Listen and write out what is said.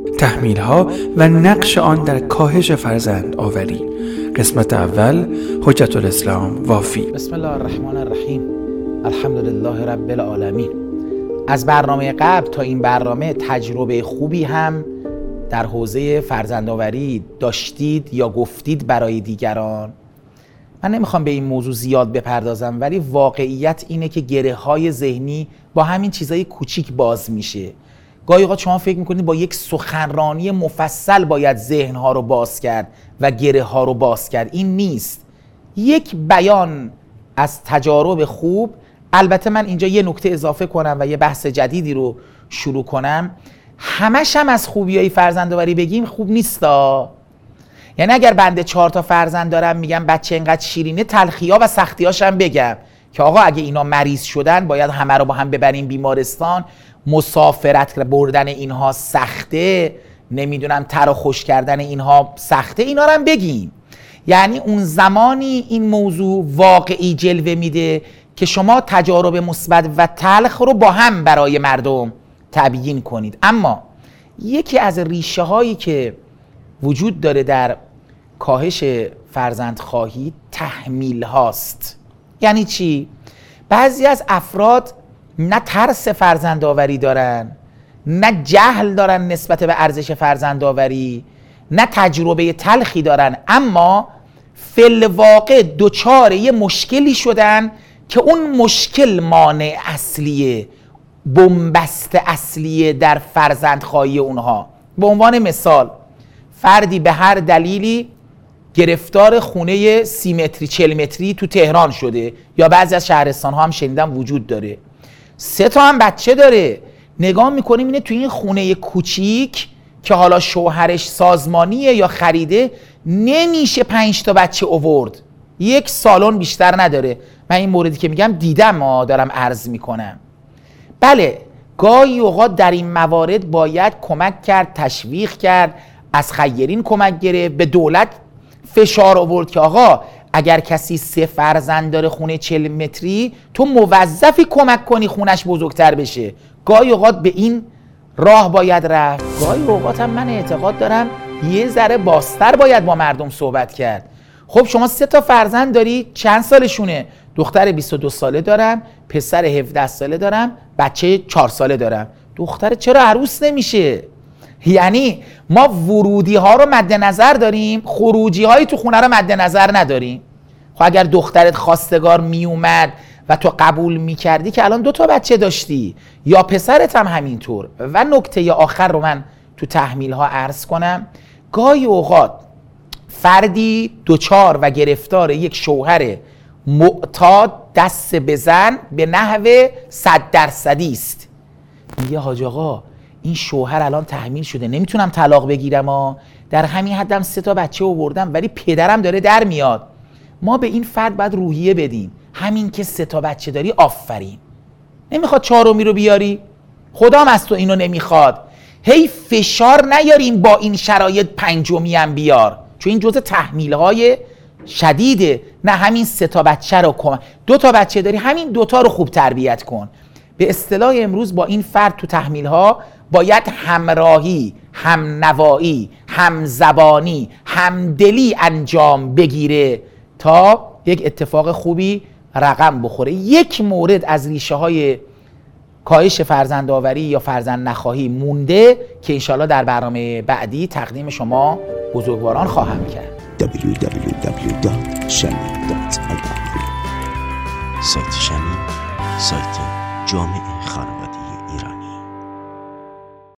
تحمیل‌ها و نقش آن در کاهش فرزند آوری. قسمت اول، حجت الاسلام وافی. بسم الله الرحمن الرحیم. الحمدلله رب العالمین. از برنامه قبل تا این برنامه تجربه خوبی هم در حوزه فرزندآوری داشتید یا گفتید برای دیگران؟ من نمیخوام به این موضوع زیاد بپردازم، ولی واقعیت اینه که گره های ذهنی با همین چیزای کوچیک باز میشه. گاهی اوقات شما فکر میکنید با یک سخنرانی مفصل باید ذهن ها رو باز کرد و گره ها رو باز کرد. این نیست. یک بیان از تجارب خوب. البته من اینجا یه نکته اضافه کنم و یه بحث جدیدی رو شروع کنم. همش هم از خوبیای فرزندآوری بگیم خوب نیستا. یعنی اگر بنده 4 تا فرزند دارم میگم بچه اینقدر شیرینه، تلخی‌ها و سختی‌هاش هم بگم که آقا اگه اینا مریض شدن باید همه رو با هم ببریم بیمارستان، مسافرت بردن اینها سخته، نمیدونم تر و خوش کردن اینها سخته، اینا رو هم بگیم. یعنی اون زمانی این موضوع واقعی جلوه میده که شما تجارب مثبت و تلخ رو با هم برای مردم تبیین کنید. اما یکی از ریشه هایی که وجود داره در کاهش فرزندخواهی تحمیل هاست. یعنی چی؟ بعضی از افراد نه ترس فرزندآوری دارن، نه جهل دارن نسبت به ارزش فرزندآوری، نه تجربه تلخی دارن، اما فی الواقع دچار یه مشکلی شدن که اون مشکل مانع اصلیه، بنبست اصلیه در فرزندخواهی اونها. به عنوان مثال، فردی به هر دلیلی گرفتار خونه 30 متری 40 متری تو تهران شده، یا بعضی از شهرستان ها هم شنیدم وجود داره، 3 تا هم بچه داره. نگاه میکنیم اینه تو این خونه کوچیک که حالا شوهرش سازمانیه یا خریده، نمیشه 5 تا بچه آورد، یک سالن بیشتر نداره. من این موردی که میگم دیدم، دارم عرض میکنم. بله، گاهی اوقات در این موارد باید کمک کرد، تشویق کرد، از خیرین کمک گرفت، به دولت فشار آورد که آقا اگر کسی 3 فرزند داره خونه 40 متری، تو موظفی کمک کنی خونش بزرگتر بشه. گاهی اوقات به این راه باید رفت. گاهی اوقات هم من اعتقاد دارم یه ذره بازتر باید با مردم صحبت کرد. خب شما 3 تا فرزند داری، چند سالشونه؟ دختر 22 ساله دارم، پسر 17 ساله دارم، بچه 4 ساله دارم. دختر چرا عروس نمیشه؟ یعنی ما ورودی ها رو مد نظر داریم، خروجی هایی تو خونه رو مد نظر نداریم. خب اگر دخترت خواستگار می اومد و تو قبول می کردی که الان 2 تا بچه داشتی، یا پسرت هم همینطور. و نکته آخر رو من تو تحمیل ها عرض کنم. گاهی اوقات فردی دچار و گرفتار یک شوهر معتاد دست بزن به نحو 100% است. میگه حاج آقا این شوهر الان تحمیل شده، نمیتونم طلاق بگیرم، در همین حدم 3 تا بچه آوردم ولی پدرم داره در میاد. ما به این فرد باید روحیه بدیم، همین که 3 تا بچه داری آفرین، نمیخواد 4می رو بیاری، خدا هم از تو اینو نمیخواد، هی فشار نیاریم با این شرایط 5می هم بیار، چون این جزء تحمیل‌های شدیده. نه، همین 3 تا بچه رو کن، 2 تا بچه داری، همین 2 تا رو خوب تربیت کن. به اصطلاح امروز با این فرد تو تحمیل‌ها باید همراهی، همنوایی، همزبانی، همدلی انجام بگیره تا یک اتفاق خوبی رقم بخوره. یک مورد از ریشه های کاهش فرزندآوری یا فرزند نخواهی مونده که انشالله در برنامه بعدی تقدیم شما بزرگواران خواهم کرد. www.shamil.ir سایت شمیم، سایت جامعه خانواده.